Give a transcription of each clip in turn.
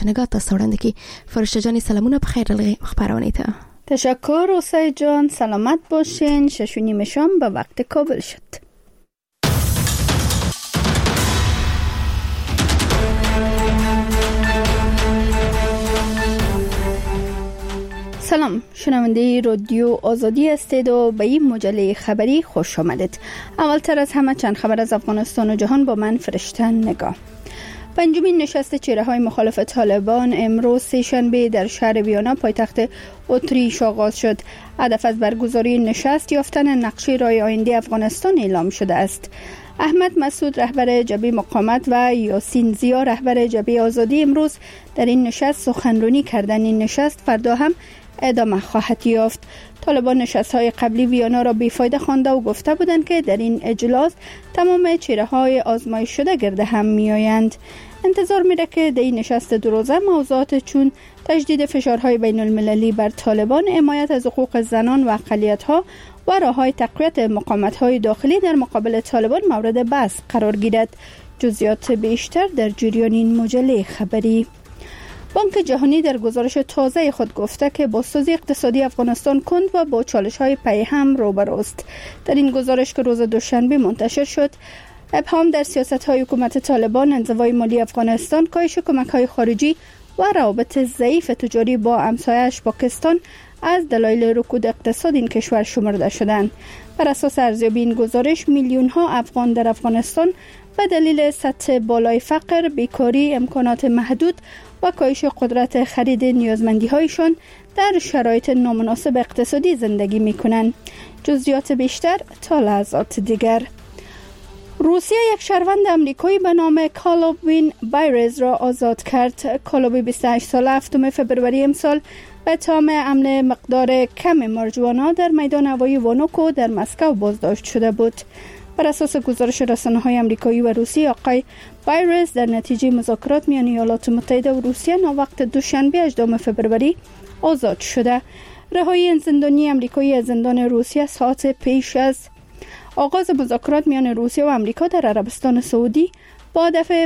نگاه تا سارندگی فرشته جانی سلامونه بخیر خبرانی تا. تشکر حسین جان، سلامت باشین. 6:30 شام به وقت کابل شد. سلام، شنونده رادیو آزادی هستید و به این مجله خبری خوش آمدید. اولتر از همه چند خبر از افغانستان و جهان با من فرشته نگاه. پنجمین نشست چهره‌های مخالف طالبان امروز سه‌شنبه در شهر ویانا پایتخت اتریش آغاز شد. هدف از برگزاری نشست یافتن نقشه راه آینده افغانستان اعلام شده است. احمد مسعود رهبر جبهه مقاومت و یاسین زیا رهبر جبهه آزادی امروز در این نشست سخنرانی کردند. این نشست فردا هم ادامه خواهد یافت. طالبان نشست‌های قبلی ویانا را بیفایده خوانده و گفته بودند که در این اجلاس تمام چهره‌های آزمایش شده گرد هم می‌آیند. انتظار میره که در این نشست دو روزه موضوعات چون تجدید فشارهای بین المللی بر طالبان، حمایت از حقوق زنان و اقلیت‌ها و راه‌های تقویت مقاومت‌های داخلی در مقابل طالبان مورد بحث قرار گیرد. جزئیات بیشتر در جریان این مجله خبری. بانک جهانی در گزارش تازه خود گفته که بازسازی اقتصادی افغانستان کند و با چالش‌های پیهم روبروست. در این گزارش که روز دوشنبه منتشر شد، ابهام در سیاست‌های حکومت طالبان، انزوای مالی افغانستان، کاهش کمک‌های خارجی و روابط ضعیف تجاری با همسایه‌اش پاکستان از دلایل رکود اقتصاد این کشور شمرده شدند. بر اساس ارزیابی این گزارش، میلیون‌ها افغان در افغانستان به دلیل سطح بالای فقر، بیکاری، امکانات محدود و کاهش قدرت خرید نیازمندی‌هایشان در شرایط نامناسب اقتصادی زندگی می‌کنند. جزئیات بیشتر تا لحظات دیگر. روسیه یک شهروند آمریکایی به نام کالوبین بایرز را آزاد کرد. کالوبی 28 ساله 7 فوریه امسال به اتهام حمل مقدار کم ماریجوانا در میدان هوایی وانوکو در مسکو بازداشت شده بود. بر اساس گزارش رسانه‌های آمریکایی و روسی، آقای بایرز در نتیجه مذاکرات میان ایالات متحده و روسیه وقت دوشنبه 18 فوریه آزاد شده. رهایی این زندانی آمریکایی از زندان روسیه ساعت پیش از آغاز مذاکرات میان روسیه و آمریکا در عربستان سعودی با هدف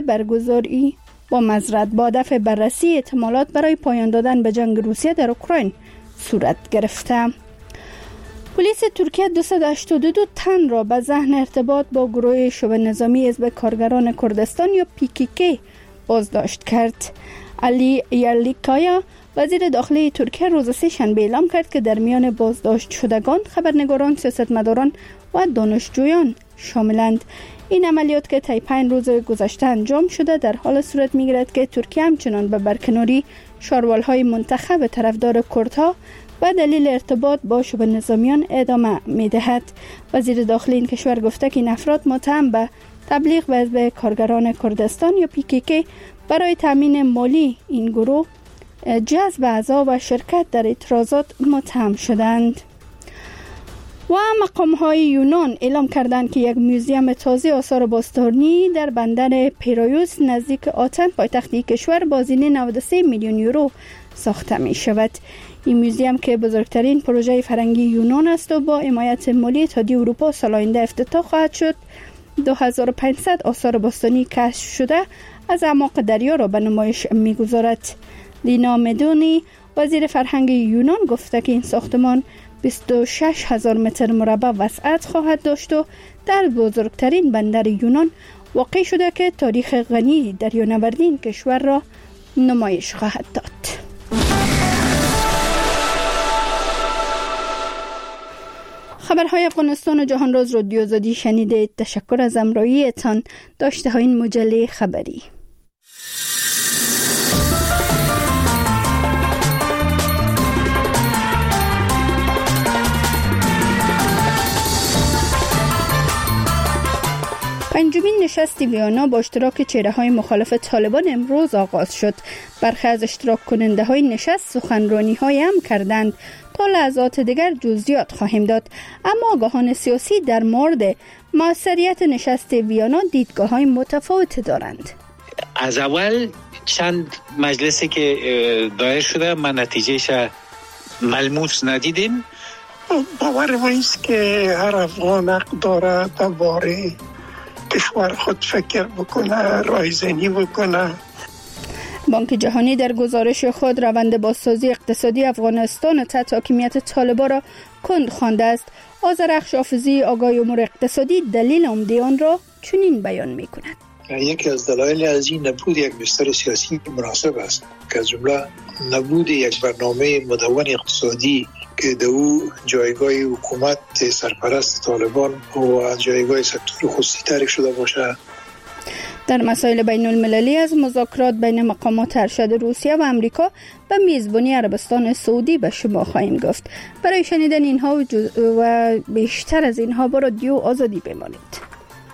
بررسی احتمالات برای پایان دادن به جنگ روسیه در اوکراین صورت گرفته. پلیس ترکیه 282 تن را به ذهن ارتباط با گروه شبه نظامی حزب کارگران کردستان یا PKK بازداشت کرد. علی یرلیکایا وزیر داخلی ترکیه روز سه‌شنبه اعلام کرد که در میان بازداشت شدگان خبرنگاران، سیاستمداران و دانشجویان شاملند. این عملیات که طی 5 روز گذشته انجام شده در حال صورت می‌گیرد که ترکیه همچنان به برکناری شاروال‌های منتخب طرفدار کردها و دلیل ارتباط با شبه نظامیان ادامه می‌دهد. وزیر داخلی این کشور گفته که این افراد متهم به تبلیغ به حزب کارگران کردستان یا PKK برای تامین مالی این گروه، جذب اعضا و شرکت در اعتراضات متهم شدند. و مقام‌های یونان اعلام کردند که یک موزیم تازه آثار باستانی در بندر پیرایوس نزدیک آتن پایتخت کشور با هزینه 93 میلیون یورو ساخته می شود. این موزیم که بزرگترین پروژه فرهنگی یونان است و با حمایت مالی اتحادیه اروپا سال آینده افتتاح خواهد شد، 2500 آثار باستانی کشف شده از اعماق دریا را به نمایش می‌گذارد. لینا مدونی وزیر فرهنگ یونان گفته که این ساختمان 26,000 متر مربع وسعت خواهد داشت و در بزرگترین بندر یونان واقع شده که تاریخ غنی دریانوردی این کشور را نمایش خواهد داد. خبرهای افغانستان و جهان راز رادیو آزادی شنیدید. تشکر از همراهیتان. داشته های این مجله خبری. پنجمین نشست ویانا با اشتراک چهره‌های مخالف طالبان امروز آغاز شد. برخی از اشتراک کننده های نشست سخنرانی‌های هم کردند. تا لحظات دیگر جزئیات خواهیم داد، اما آگاهان سیاسی در مورد موثریت نشست ویانا دیدگاه‌های متفاوت دارند. از اول چند مجلسی که دایر شده ما نتیجهش ملموس ندیدیم. باور ما است که هر افغان حق داره درباره کشور خود فکر بکنه، رایزنی بکنه. بانک جهانی در گزارش خود روند بازسازی اقتصادی افغانستان تحت حاکمیت طالبان را کند خوانده است. آذر اخشافزی آگاه امور اقتصادی دلیل عمده آن را چنین بیان می‌کند. یکی از دلایل از این نبود یک بستر سیاسی مناسب است که از جمله نبود یک برنامه مدون اقتصادی که در او جایگاه حکومت سرپرست طالبان و جایگاه سکتور خصوصی تعریف شده باشد. در مسائل بین المللی از مذاکرات بین مقامات ارشد روسیه و امریکا به میزبانی عربستان سعودی به شما خواهیم گفت. برای شنیدن اینها و بیشتر از اینها با رادیو آزادی بمانید.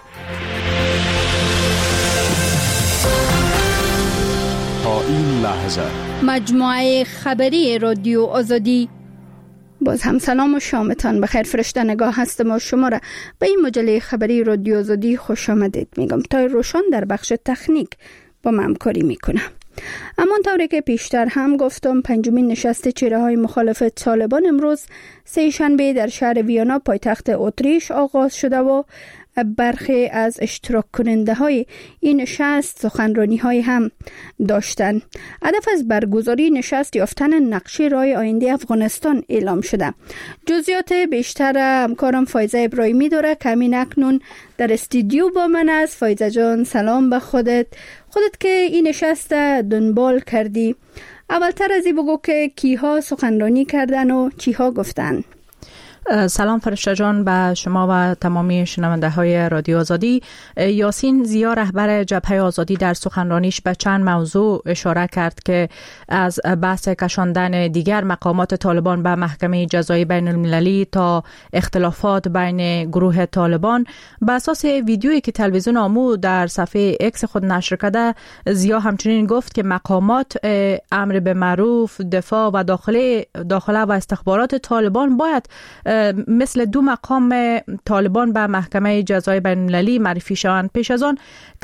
تا این لحظه مجموعه خبری رادیو آزادی. باز هم سلام و شامتان بخیر. فرشته نگاه هستم و شما را به این مجله خبری رادیو آزادی خوش آمدید میگم. تا روشن در بخش تکنیک با من همکاری میکنم. همانطوری که پیشتر هم گفتم، پنجمین نشست چهره‌های مخالف طالبان امروز سه شنبه در شهر ویانا پایتخت اتریش آغاز شده و برخی از اشتراک کننده های این نشست سخنرانی های هم داشتند. هدف از برگزاری نشست یافتن نقشه راه آینده افغانستان اعلام شده. جزئیات بیشتر همکارم فایزه ابراهیمی داره که همین اکنون در استودیو با من است. فایزه جان سلام به خودت که این نشست دنبال کردی. اولتر از این بگو که کیها سخنرانی کردن و چیها گفتن. سلام فرشته جان به شما و تمامی شنونده های رادیو آزادی. یاسین زیا رهبر جبهه آزادی در سخنرانیش به چند موضوع اشاره کرد که از بحث کشاندن دیگر مقامات طالبان به محکمه جزایی بین المللی تا اختلافات بین گروه طالبان. به اساس ویدیویی که تلویزیون آمو در صفحه اکس خود نشر کرده، زیا همچنین گفت که مقامات امر به معروف، دفاع و داخله و استخبارات طالبان باید مثل دو مقام طالبان به محکمه جزای بین المللی معرفی شوند. پیش از آن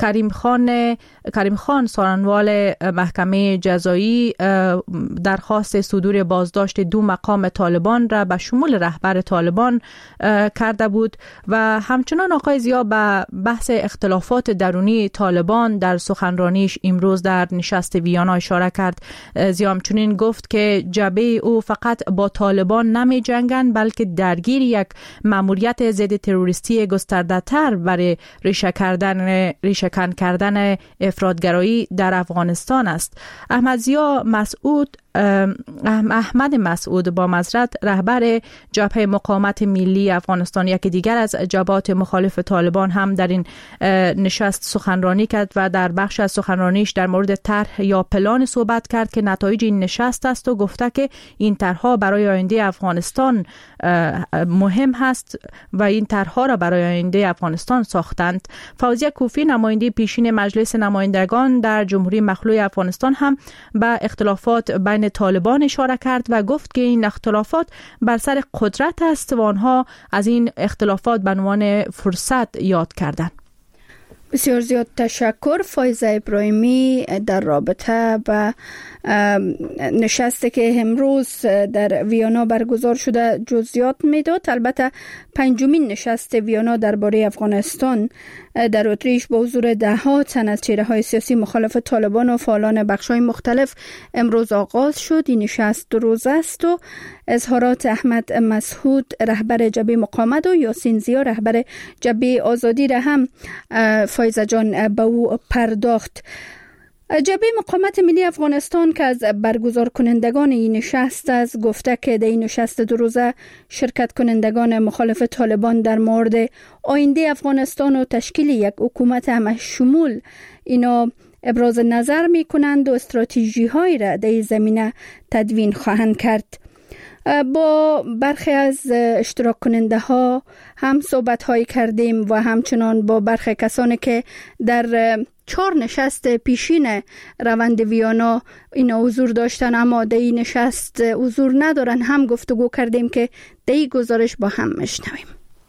کریم خان سخنران محکمه جزایی درخواست صدور بازداشت دو مقام طالبان را به شمول رهبر طالبان کرده بود و همچنان آقای زیا به بحث اختلافات درونی طالبان در سخنرانیش امروز در نشست ویانا اشاره کرد. زیا همچنین گفت که جبهه او فقط با طالبان نمی جنگند بلکه درگیر یک مأموریت ضد تروریستی گسترده تر برای ریشه‌کن کردن افراطگرایی در افغانستان است. احمد مسعود با معذرت رهبر جبهه مقاومت ملی افغانستان، یکی دیگر از جبهات مخالف طالبان، هم در این نشست سخنرانی کرد و در بخش از سخنرانیش در مورد طرح یا پلان صحبت کرد که نتایج این نشست است و گفته که این طرح‌ها برای آینده افغانستان مهم هست و این طرح‌ها را برای آینده افغانستان ساختند. فوزیه کوفی نماینده پیشین مجلس نمایندگان در جمهوری مخلوع افغانستان هم به اختلافات بین طالبان اشاره کرد و گفت که این اختلافات بر سر قدرت است و آنها از این اختلافات به عنوان فرصت یاد کردند. بسیار زیاد تشکر فایزه ابراهیمی در رابطه با نشستی که امروز در ویانا برگزار شده جزئیات میداد. البته پنجمین نشست ویانا درباره افغانستان در اتریش با حضور ده‌ها تن از چهره‌های سیاسی مخالف طالبان و فعالان بخش‌های مختلف امروز آغاز شد. این نشست 2 روزه است و اظهارات احمد مسعود رهبر جبهه مقاومت و یاسین زیا رهبر جبهه آزادی را هم فایزه جان به او پرداخت. جبهه مقاومت ملی افغانستان که از برگزار کنندگان این نشست است گفته که در این نشست 2 روزه شرکت کنندگان مخالف طالبان در مورد آینده افغانستان و تشکیل یک حکومت همشمول اینا ابراز نظر می کنند و استراتژی هایی را در این زمینه تدوین خواهند کرد. با برخی از اشتراک کننده ها هم صحبت هایی کردیم و همچنان با برخی کسانی که در 4 نشست پیشین روند ویانا اینا حضور داشتن اما در این نشست حضور ندارن هم گفتگو کردیم که در این گزارش با هم مشنویم.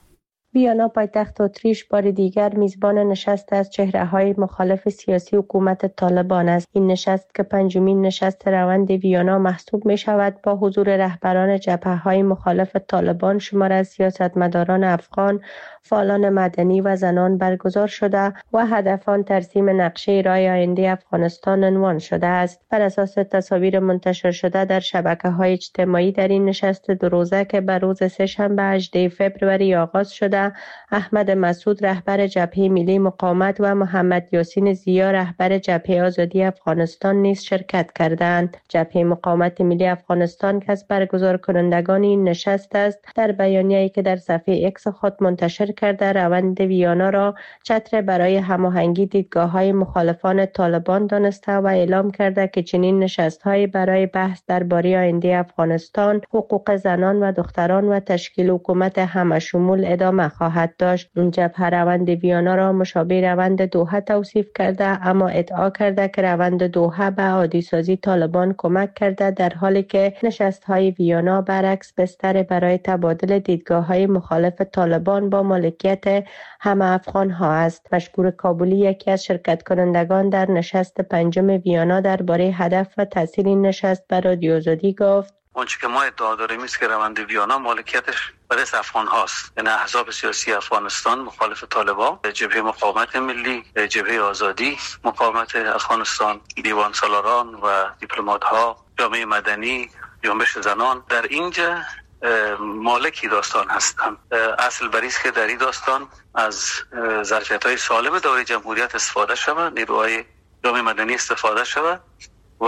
ویانا پایتخت اتریش بار دیگر میزبان نشست از چهره‌های مخالف سیاسی حکومت طالبان است. این نشست که پنجمین نشست روند ویانا محسوب می شود با حضور رهبران جبهه‌های مخالف طالبان شمار از سیاستمداران افغان، فعالان مدنی و زنان برگزار شده و هدف آن ترسیم نقشه راه آینده افغانستان عنوان شده است. بر اساس تصاویر منتشر شده در شبکه‌های اجتماعی در این نشست دو روزه که بر روز سه‌شنبه 18 فوریه آغاز شده، احمد مسعود رهبر جبهه ملی مقاومت و محمد یاسین زیا رهبر جبهه آزادی افغانستان نیز شرکت کردند. جبهه مقاومت ملی افغانستان که از برگزار کنندگان این نشست است، در بیانیه‌ای که در صفحه ایکس خود منتشر کرده روند ویانا را چتر برای هماهنگی دیدگاه‌های مخالفان طالبان دانسته و اعلام کرده که چنین نشست‌هایی برای بحث درباره آینده افغانستان، حقوق زنان و دختران و تشکیل حکومت همشمول ادامه خواهد داشت. این جبهه روند ویانا را مشابه روند دوحه توصیف کرده، اما ادعا کرده که روند دوحه به عادی‌سازی طالبان کمک کرده، در حالی که نشست‌های ویانا برعکس بستر برای تبادل دیدگاه‌های مخالف طالبان با مالکیت همه افغان ها است. مشکور کابلی یکی از شرکت کنندگان در نشست پنجم ویانا درباره هدف و تاثیر این نشست بر رادیو آزادی گفت: آنچه که ما ادعا داریم است که روند ویانا مالکیتش به دست افغان هاست، یعنی احزاب سیاسی افغانستان مخالف طالبان، جبهه مقاومت ملی، جبهه آزادی مقاومت افغانستان، دیوان سالاران و دیپلمات ها، جامعه مدنی، جنبش زنان در اینجا مالکی داستان هستند. اصل بریست که در این داستان از ظرفیت‌های سالم دوره جمهوریت استفاده شود، نیروهای جامعه مدنی استفاده شود و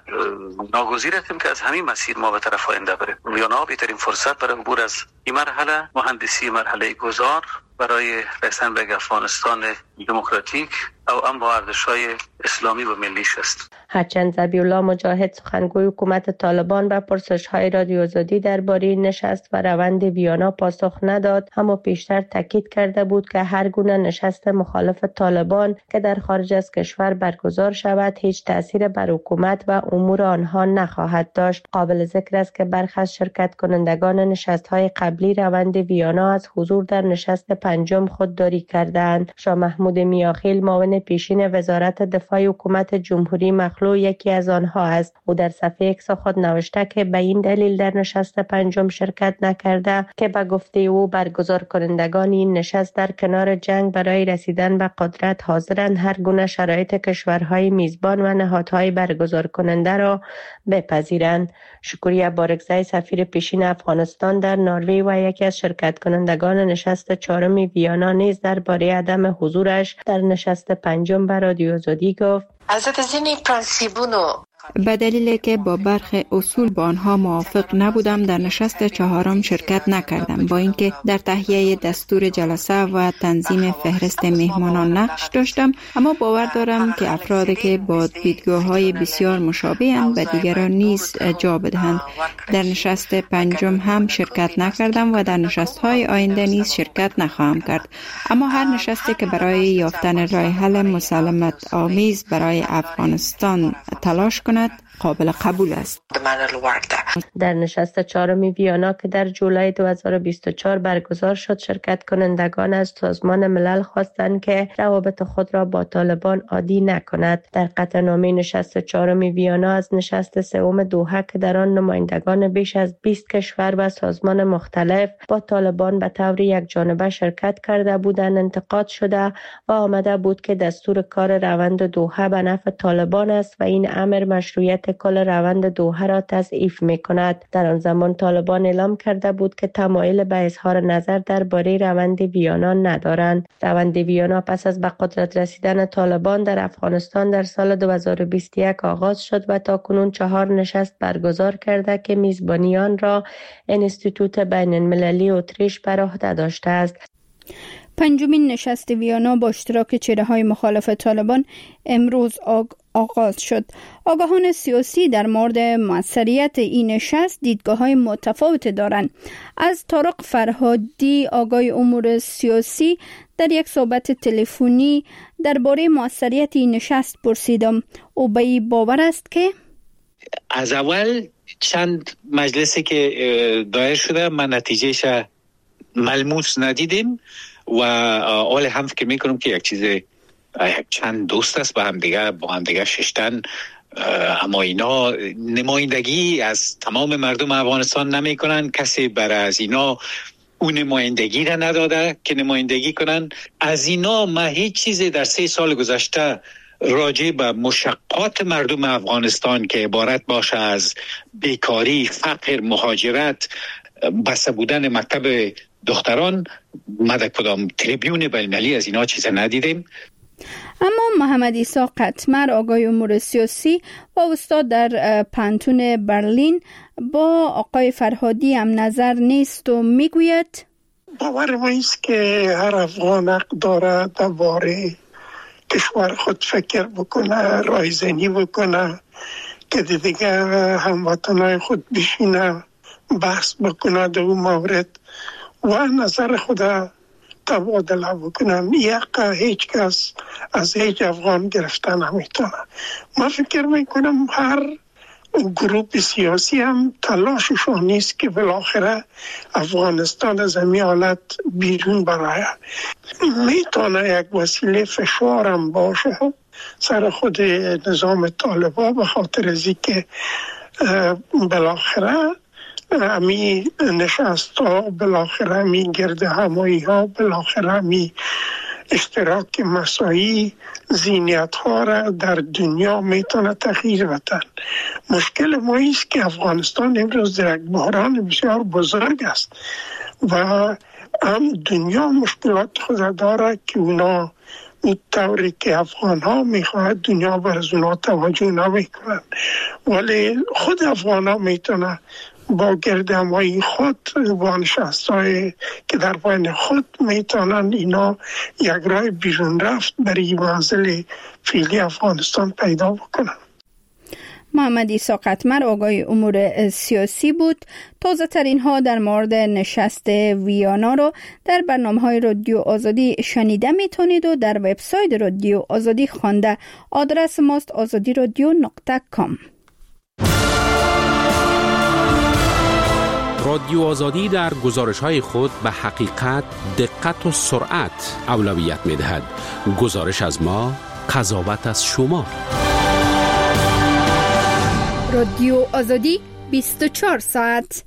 ناگزیر هستیم که از همین مسیر ما به طرف آینده بریم. ویانا بهترین فرصت برای عبور از این مرحله مهندسی مرحله گذار برای رسیدن به افغانستان دموکراتیک او هم با ارزش‌های اسلامی و ملیش است. هرچند ذبیح‌الله مجاهد سخنگوی حکومت طالبان به پرسش‌های رادیو آزادی درباره نشست و روند ویانا پاسخ نداد، اما پیشتر تاکید کرده بود که هر گونه نشست مخالف طالبان که در خارج از کشور برگزار شود هیچ تأثیر بر حکومت و امور آنها نخواهد داشت. قابل ذکر است که برخی از شرکت کنندگان نشست‌های قبلی روند ویانا از حضور در نشست پنجم خودداری کردند. شاه محمود میاخیل معاون پیشین وزارت دفاع حکومت جمهوری مخلوع یکی از آنها است. او در صفحه ایکس خود نوشته که به این دلیل در نشست پنجم شرکت نکرده که به گفته او برگزار کنندگان این نشست در کنار جنگ برای رسیدن به قدرت حاضرند هر گونه شرایط کشورهای میزبان و نهادهای برگزار کننده را بپذیرند. شکریه بارگزای سفیر پیشین افغانستان در نروژ و یکی از شرکت کنندگان نشست چهارم ویانا نیز درباره عدم حضورش در نشست پنجم به رادیو آزادی گفت: به دلیلی که با برخی اصول با آنها موافق نبودم در نشست چهارم شرکت نکردم، با اینکه در تهیه دستور جلسه و تنظیم فهرست مهمانان نقش داشتم، اما باور دارم که افرادی که با دیدگاه‌های بسیار مشابه‌اند به دیگران نیز جا بدهند. در نشست پنجم هم شرکت نکردم و در نشست‌های آینده نیز شرکت نخواهم کرد، اما هر نشستی که برای یافتن راه حل مسالمت آمیز برای افغانستان تلاش کند قابل قبول است. در نشست چهارم ویانا که در جولای 2024 برگزار شد، شرکت کنندگان از سازمان ملل خواستند که روابط خود را با طالبان عادی نکند. در قطعنامه نشست چهارم ویانا از نشست سوم دوحه که در آن نمایندگان بیش از 20 کشور و سازمان مختلف با طالبان به طور یکجانبه شرکت کرده بودند انتقاد شده و آمده بود که دستور کار روند دوحه به نفع طالبان است و این امر مشروعیت کل روند دوحه را تضعیف می‌کند. در آن زمان طالبان اعلام کرده بود که تمایل به اظهار نظر درباره روند ویانا ندارند. روند ویانا پس از به قدرت رسیدن طالبان در افغانستان در سال 2021 آغاز شد و تاکنون 4 نشست برگزار کرده که میزبانیان را انستیتوت بین المللی اتریش بر عهده داشته است. پنجمین نشست ویانا با اشتراک چهره‌های مخالف طالبان امروز آغاز شد. آگاهان سیاسی در مورد موثریت این نشست دیدگاه‌های متفاوت دارند. از طارق فرهادی آگاه امور سیاسی در یک صحبت تلفنی درباره موثریت این نشست پرسیدم. او به این باور است که از اول چند مجلسی که دایر شده من نتیجهش ملموس ندیدیم و حال هم فکر میکنم که یک چیز چند دوست است با هم دیگه ششتن، اما اینا نمایندگی از تمام مردم افغانستان نمی کنن. کسی برای از اینا اون نمایندگی را نداده که نمایندگی کنن. از اینا ما هیچ چیزی در 3 سال گذشته راجع به مشقات مردم افغانستان که عبارت باشه از بیکاری، فقر، مهاجرت، بسته بودن مکتب دختران، ما در کدام تریبیون بین‌المللی از اینا چیز ندیدیم. اما محمد عیسی قطمر، آقای امور سیاسی و استاد در پانتون برلین، با آقای فرهادی هم نظر نیست و میگوید باور ما است که هر افغان حق داره درباره کشور خود فکر بکنه، رایزنی بکنه، که دیگه هموطنای خود بشینه بحث بکنه در اون مورد و نظر خود تبادله بکنن. یک هیچ کس از هیچ افغان گرفتن نمیتونه. من فکر میکنم هر گروپ سیاسی هم تلاششون نیست که بالاخره افغانستان از این حالت بیرون برای میتونه یک وسیله فشار هم باشه سر خود نظام طالبان، به خاطر از اینکه بالاخره امی نشست ها، بالاخره امی گرد همایی ها، بالاخره امی اشتراک مساعی ذهنیت ها را در دنیا میتونه تغییر بدن. مشکل ما ایست که افغانستان امروز در یک بحران بسیار بزرگ است و هم دنیا مشکلات خود داره که اونا اون طوری که افغان ها میخواهد دنیا بر از اونا توجه نمیکنن، ولی خود افغان ها میتونه با گردهمایی خود با نشستهای که در بین خود میتونن اینا یک راه بیرون رفت برای منزل فعلی افغانستان پیدا بکنن. محمد عیسی قطمر، آقای امور سیاسی بود. تازه ترین ها در مورد نشست ویانا رو در برنامه‌های رادیو آزادی شنیده میتونید و در وبسایت رادیو آزادی خوانده. آدرس ماست azadiradio.com. رادیو آزادی در گزارش‌های خود به حقیقت، دقت و سرعت اولویت می‌دهد. گزارش از ما، قضاوت از شما. رادیو آزادی 24 ساعت.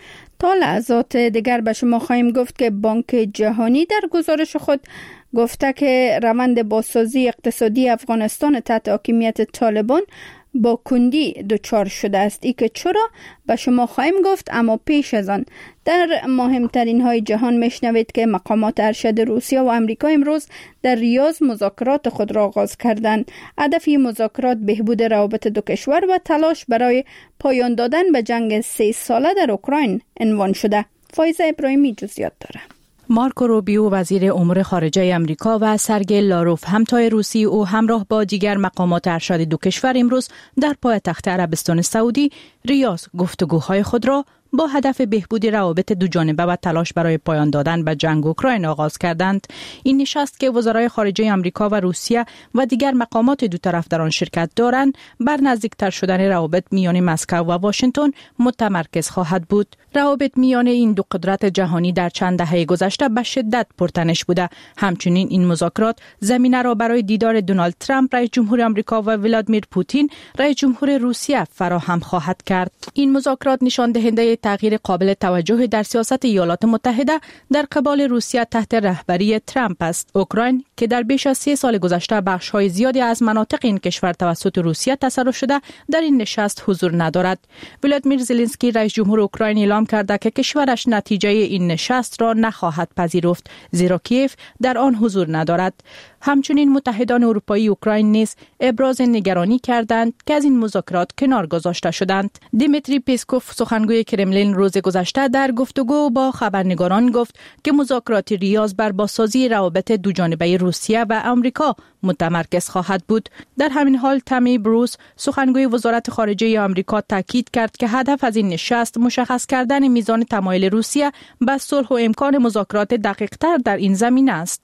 تا لحظات دیگر به شما خواهیم گفت که بانک جهانی در گزارش خود گفته که روند بازسازی اقتصادی افغانستان تحت حاکمیت طالبان با کندی دچار شده است. ای که چرا به شما خواهیم گفت، اما پیش از آن در مهمترین های جهان میشنوید که مقامات ارشد روسیه و امریکا امروز در ریاض مذاکرات خود را آغاز کردند. هدف مذاکرات بهبود روابط دو کشور و تلاش برای پایان دادن به جنگ 3 ساله در اوکراین عنوان شده. فایزه ابراهیمی جزئیات داره. مارکو روبیو وزیر امور خارجه امریکا و سرگئی لاروف همتای روسی او همراه با دیگر مقامات ارشد دو کشور امروز در پایتخت عربستان سعودی ریاض گفتگوهای خود را با هدف بهبود روابط دو جانبه و تلاش برای پایان دادن به جنگ اوکراین آغاز کردند. این نشست که وزرای خارجه امریکا و روسیه و دیگر مقامات دو طرف در آن شرکت دارند، بر نزدیکتر شدن روابط میان مسکو و واشنگتن متمرکز خواهد بود. روابط میان این دو قدرت جهانی در چند دهه گذشته به شدت پرتنش بوده. همچنین این مذاکرات زمینه را برای دیدار دونالد ترامپ رئیس جمهور آمریکا و ولادیمیر پوتین رئیس جمهور روسیه فراهم خواهد کرد. این مذاکرات نشان دهنده تغییر قابل توجه در سیاست ایالات متحده در قبال روسیه تحت رهبری ترامپ است. اوکراین که در بیش از 3 سال گذشته بخش‌های زیادی از مناطق این کشور توسط روسیه تصرف شده، در این نشست حضور ندارد. ولادیمیر زلنسکی رئیس جمهور اوکراین اعلام کرده که کشورش نتیجه این نشست را نخواهد پذیرفت، زیرا کیف در آن حضور ندارد. همچنین متحدان اروپایی اوکراین نیز ابراز نگرانی کردند که از این مذاکرات کنار گذاشته شدند. دیمیتری پیسکوف سخنگوی کرملین روز گذشته در گفتگو با خبرنگاران گفت که مذاکرات ریاض بر بازسازی روابط دو جانبه روسیه و آمریکا متمرکز خواهد بود. در همین حال تامی بروس سخنگوی وزارت خارجه آمریکا تاکید کرد که هدف از این نشست مشخص کردن میزان تمایل روسیه به صلح و امکان مذاکرات دقیق‌تر در این زمینه است.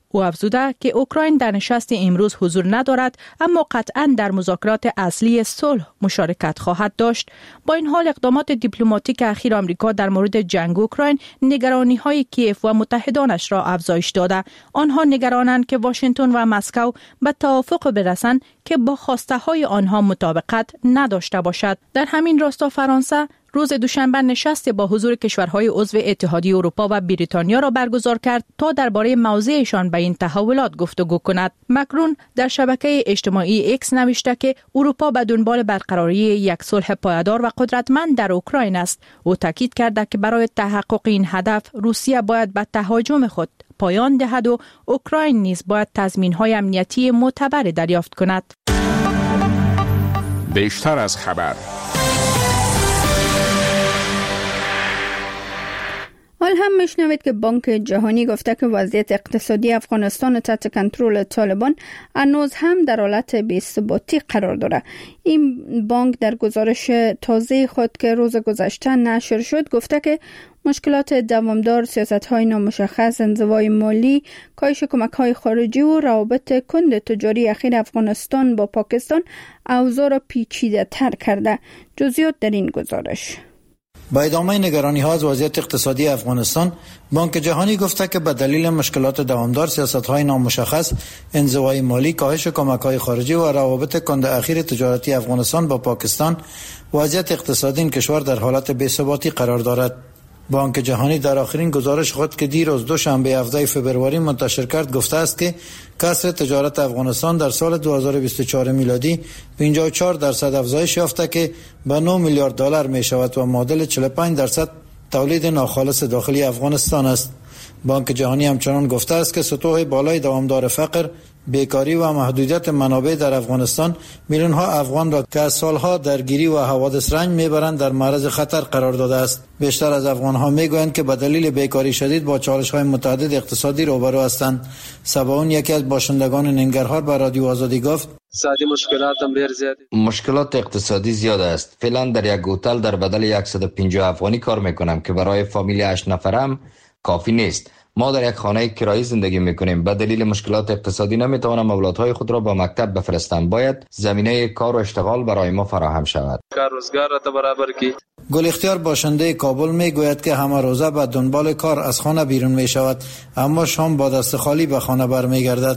او افزوده که اوکراین در نشست امروز حضور ندارد اما قطعاً در مذاکرات اصلی صلح مشارکت خواهد داشت. با این حال اقدامات دیپلماتیک اخیر آمریکا در مورد جنگ اوکراین نگرانی‌های کیف و متحدانش را افزایش داده. آنها نگرانند که واشنگتن و مسکو به توافق برسند که با خواسته‌های آنها مطابقت نداشته باشد. در همین راستا فرانسه روز دوشنبه نشست با حضور کشورهای عضو اتحادیه اروپا و بریتانیا را برگزار کرد تا درباره موضعشان به این تحولات گفتگو کند. مکرون در شبکه اجتماعی اکس نوشته که اروپا به دنبال برقراری یک صلح پایدار و قدرتمند در اوکراین است. او تاکید کرد که برای تحقق این هدف روسیه باید به تهاجم خود پایان دهد و اوکراین نیز باید تضمین‌های امنیتی معتبر دریافت کند. بیشتر از خبر. حال هم میشنوید که بانک جهانی گفته که وضعیت اقتصادی افغانستان تحت کنترل طالبان هنوز هم در حالت بی‌ثباتی قرار دارد. این بانک در گزارش تازه خود که روز گذشته نشر شد گفته که مشکلات دوامدار، سیاست‌های نامشخص، انزوای مالی، کاهش کمک‌های خارجی و روابط کند تجاری اخیر افغانستان با پاکستان اوضاع را پیچیده‌تر کرده. جزئیات در این گزارش. با ادامه نگرانی‌ها از وضعیت اقتصادی افغانستان، بانک جهانی گفته که به دلیل مشکلات دوامدار، سیاست‌های نامشخص، انزوای مالی، کاهش کمک‌های خارجی و روابط کند اخیر تجارتی افغانستان با پاکستان، وضعیت اقتصادی این کشور در حالت بی‌ثباتی قرار دارد. بانک جهانی در آخرین گزارش خود که دیروز دوشنبه 17 فوریه منتشر کرد گفته است که کسر تجارت افغانستان در سال 2024 میلادی 54% افزایش یافته که به 9 میلیارد دلار می شود و معادل 45% تولید ناخالص داخلی افغانستان است. بانک جهانی همچنان گفته است که سطوح بالای دوامدار فقر، بیکاری و محدودیت منابع در افغانستان میلیون ها افغان را که از سالها درگیری و حوادث رنج میبرند در معرض خطر قرار داده است. بیشتر از افغان ها میگویند که به دلیل بیکاری شدید با چالش های متعدد اقتصادی روبرو هستند. سباون یکی از باشندگان ننگرهار به رادیو آزادی گفت: مشکلات اقتصادی زیاد است. فعلا در یک هتل در بدل 150 افغانی کار میکنم که برای فامیل 8 نفرم کافی نیست. ما در یک خانه کرایی زندگی میکنیم. به دلیل مشکلات اقتصادی نمیتوانم اولادهای خود را به مکتب بفرستم. باید زمینه کار و اشتغال برای ما فراهم شود. گل اختیار باشنده کابل میگوید که همه روزه به دنبال کار از خانه بیرون می شود اما شام با دست خالی به خانه برمیگردد.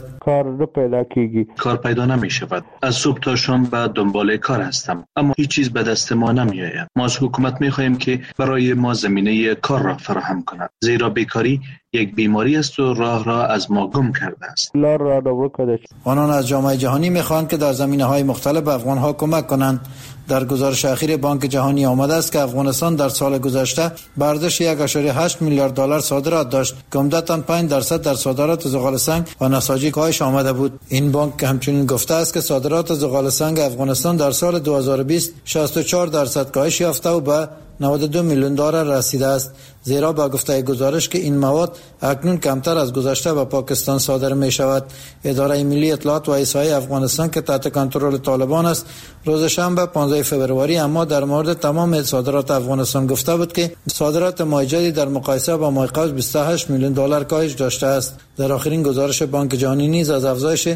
کار پیدا نمی شود. از صبح تا شام به دنبال کار هستم اما هیچ چیز به دست ما نمی آید. ما از حکومت می خواهیم که برای ما زمینه کار را فراهم کند، زیرا بیکاری یک بیماری است و راه را از ما گم کرده است. آنان از جامعه جهانی می‌خواهند که در زمینه‌های مختلف افغان‌ها کمک کنند. در گزارش اخیر بانک جهانی آمده است که افغانستان در سال گذشته به ارزش 1.8 میلیارد دلار صادرات داشت که عمدتاً 5% در صادرات زغال سنگ و نساجی کاهش آمده بود. این بانک همچنین گفته است که صادرات زغال سنگ افغانستان در سال 2020 64% کاهش یافته و به 92 میلیون دلار رسیده است، زیرا با گفته گزارش که این مواد اکنون کمتر از گذشته به پاکستان صادر می شود. اداره ملی اطلاعات و احصایه افغانستان که تحت کنترل طالبان است روز شنبه 15 فوریه اما در مورد تمام صادرات افغانستان گفته بود که صادرات ماه جدی در مقایسه با ماه قبل 28 میلیون دلار کاهش داشته است. در آخرین گزارش بانک جهانی نیز از افزایش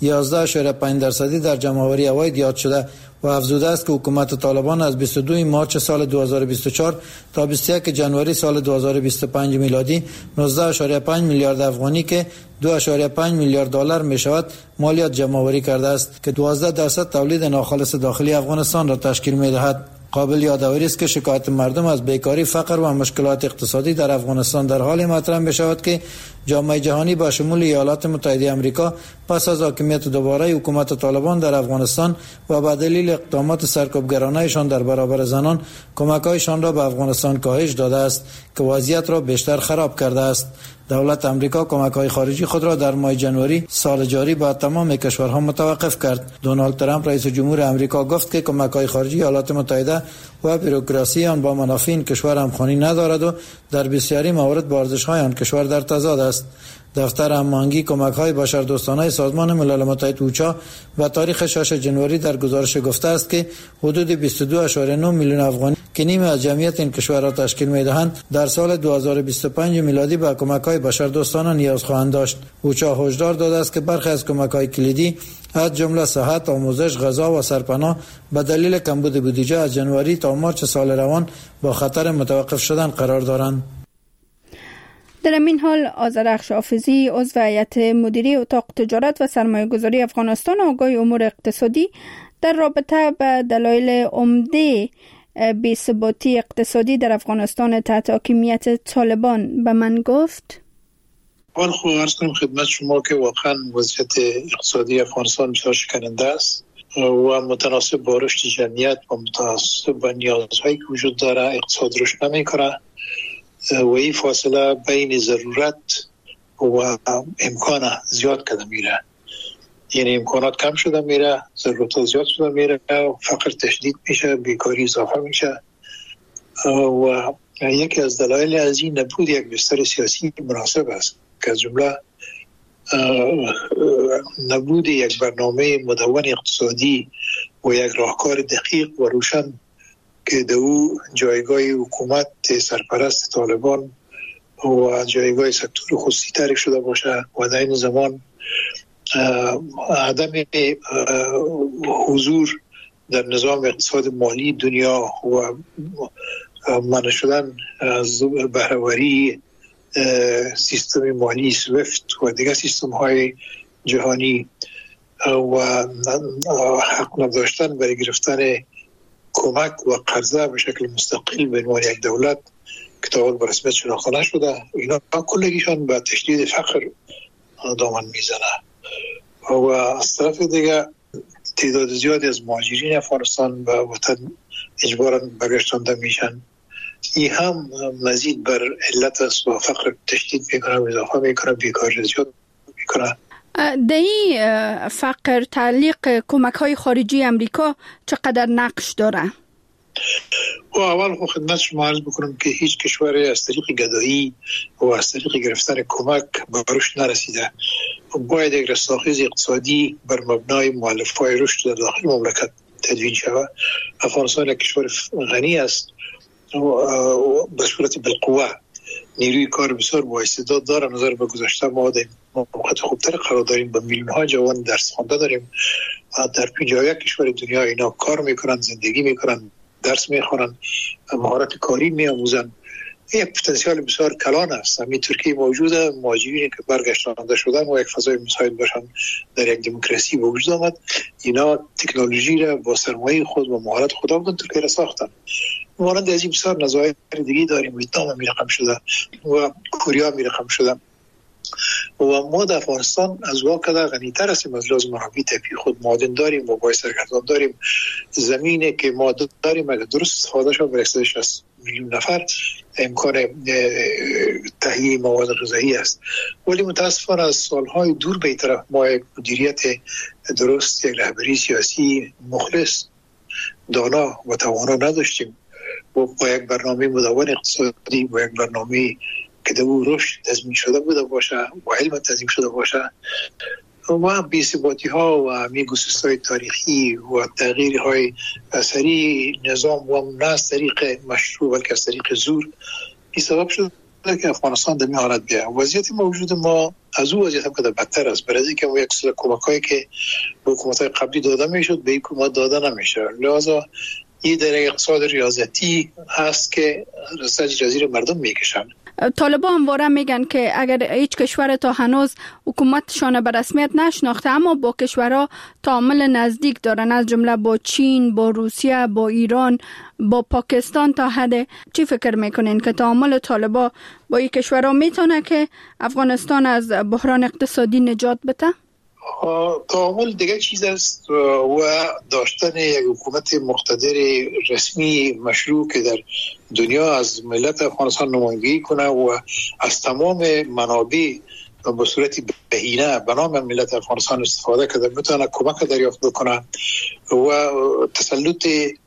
11.5% در جمع‌آوری عواید یاد شده و افزوده است که حکومت طالبان از 22 مارچ سال 2024 تا 21 جنوری سال 2025 میلادی 19.5 میلیارد افغانی که 2.5 میلیارد دلار می شود مالیات جمع‌آوری کرده است که 12% تولید ناخالص داخلی افغانستان را تشکیل می دهد. قابل یادآوری است که شکایت مردم از بیکاری، فقر و مشکلات اقتصادی در افغانستان در حال مطرح می شود که جامعه جهانی با شمول ایالات متحده آمریکا پس از حاکمیت دوباره حکومت طالبان در افغانستان و با دلیل اقدامات سرکوبگرانه‌شان در برابر زنان کمک‌هایشان را به افغانستان کاهش داده است که وضعیت را بیشتر خراب کرده است. دولت آمریکا کمک‌های خارجی خود را در ماه جنوری سال جاری به تمام کشورها متوقف کرد. دونالد ترامپ رئیس جمهور آمریکا گفت که کمک‌های خارجی ایالات متحده و بوروکراسی آن با منافع این کشور همخوانی ندارد و در بسیاری موارد با ارزش‌های آن کشور در تضاد است. دفتر هماهنگی کمک‌های بشردوستانه سازمان ملل متحد اوچا و تاریخ 6 جنوری در گزارش گفته است که حدود 22.9 میلیون افغانی که نیمه از جمعیت این کشورها تشکیل می‌دهند در سال 2025 میلادی به کمک‌های بشردوستانه نیاز خواهند داشت. اوچا هشدار داده است که برخی از کمک‌های کلیدی از جمله صحت، آموزش، غذا و سرپناه به دلیل کمبود بودجه از جنوری تا مارچ سال روان با خطر متوقف شدن قرار دارند. در این حال آذرخش حافظی عضو هیئت مدیره اتاق تجارت و سرمایه‌گذاری افغانستان آگاه امور اقتصادی در رابطه با دلایل عمده بی‌ثباتی اقتصادی در افغانستان تحت حاکمیت طالبان به من گفت: اول خب عرض کنم خدمت شما که واقعا وضعیت اقتصادی افغانستان بسیار شکننده است و متناسب با رشد جمعیت و متناسب با نیازهایی که وجود داره اقتصاد رشد نمی‌کنه و این فاصله بین ضرورت و امکان زیاد کده میره، یعنی امکانات کم شده میره، ضرورت زیاد شده میره، فقر تشدید میشه، بیکاری اضافه میشه و یکی از دلایل از این نبود یک بستر سیاسی مناسب است که از جمله نبود یک برنامه مدون اقتصادی و یک راهکار دقیق و روشن که در او جایگاه حکومت سرپرست طالبان و جایگاه سکتور خصوصی تعریف شده باشه و در این زمان عدم حضور در نظام اقتصاد مالی دنیا و منع شدن از بهره‌وری سیستم مالی سویفت و دیگر سیستم های جهانی و حق نداشتن برای گرفتن کمک و قرضه به شکل مستقل به عنوان یک دولت که تا حال به رسمیت شناخته نشده، اینا کلگیشان به تشدید فقر دامن میزنه و از طرف دیگه تعداد زیادی از مهاجرین افغانستان به وطن اجباراً برگشتانده میشن. این هم مزید بر علت است و فقر تشدید میکنه و اضافه میکنه، بیکاری زیاد میکنه. در این فقر تعلیق کمک های خارجی امریکا چقدر نقش داره؟ و اول خدمت شما عرض بکنم که هیچ کشوری از طریق گدایی و از طریق گرفتن کمک به رشد نرسیده. باید یک رستاخیز اقتصادی بر مبنای مؤلفه‌های رشد در داخل مملکت تدوین شود. افغانستان یک کشور غنی است و به صورت بالقوه نیروی کار بسیار با استعداد داره. نظر به گذشته ما در موقعیت خوبتر قرار داریم، به میلیون ها جوان درس خوانده داریم. در 51 کشور دنیا اینا کار میکنن، زندگی میکنن، درس میخوانن، مهارت کاری میآموزن. یک پتانسیل بسیار کلان است. همین ترکیه موجوده، مهاجرینی که برگشتانده شدن و یک فضای مساعد باشن در یک دموکراسی به وجود آمد، اینا تکنولوژی را با سرمایه خود و مهارت خود آمدن ترکیه را ساختن. مانند از این بسیار نظایر دیگه داریم. ویتنام می رقم شده و کوریا می رقم شده و ما در افغانستان از واقع غنی‌تر هستیم از لازم منابع طبیعی خود. معادن داریم و باعث سرگردان داریم. زمینی که ما داریم اگر درست استفاده شد برای 160 میلیون نفر امکان تهیه مواد غذایی است. ولی متاسفانه از سالهای دور به طرف ما یک مدیریت درست، یک رهبری سیاسی مخلص، دانا و توانا نداشتیم و با یک برنامه مدون اقتصادی و یک برنامه که در او رشد تضمین شده بوده باشه و علم تضمین شده باشه و بی‌ثباتی ها و همی گسست‌های تاریخی و تغییر های اثری نظام و نه از طریق مشروع بلکه از طریق زور این سبب شده که افغانستان در این حالت بیه. وضعیت موجود ما از او وضعیت هم که بدتر است، برای اینکه ما یک سری کمک‌هایی که به حکومت‌های قبلی داده میشد به این حکومت داده نمیشه. لذا این در اقتصاد ریاضتی هست که رسج جزیره مردم میکشن. طالبان همواره میگن که اگر هیچ کشور تا هنوز حکومتشان به رسمیت نشناخته اما با کشورها تعامل نزدیک دارن، از جمله با چین، با روسیه، با ایران، با پاکستان، تا حد چی فکر میکنین که تعامل طالبان با این کشورها میتونه که افغانستان از بحران اقتصادی نجات بده؟ تعامل دیگه چیز است و داشتن یک حکومت مقتدر رسمی مشروع که در دنیا از ملت افغانستان نمایندگی کنه و از تمام منابع به صورت بهینه به نام ملت افغانستان استفاده کرده بتونه کمک دریافت بکنه و تسلط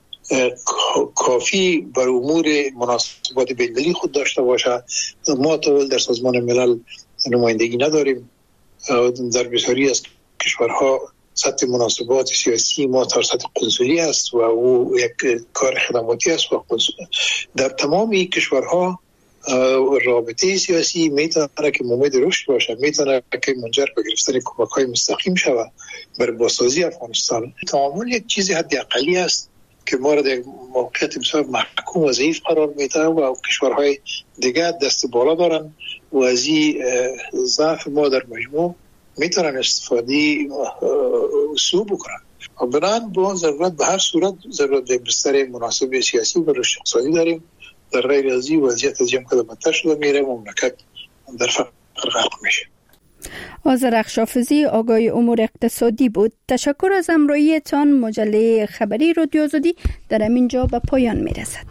کافی بر امور مناسبات بین‌المللی خود داشته باشه. ما طول در سازمان ملل نمایندگی نداریم. در بسیاری از کشورها سطح مناسبات سیاسی ما تا سطح قنصلی است و او یک کار خدماتی است و در تمام کشورها رابطه سیاسی میتونه که ممید رشد باشه، میتونه که منجر به گرفتن کمک‌های مستقیم شود بر بازسازی افغانستان. تعامل یک چیزی حداقلی است که ما را در موقعیت بسیار محکوم و ضعیف قرار میده و کشورهای دیگر دست بالا دارن و از این ضعف ما در مجموع میتونن استفاده سو بکنن. بنابراین با ضرورت به هر صورت ضرورت به بستر مناسب سیاسی و رشد اقتصادی داریم. در غیر از این وضعیت از جمع بدتر شده میره، مملکت در فقر غرق میشه. آذرخش حافظی آگاه امور اقتصادی بود. تشکر از همراهیتان. مجله خبری رادیو آزادی در همینجا به پایان میرسد.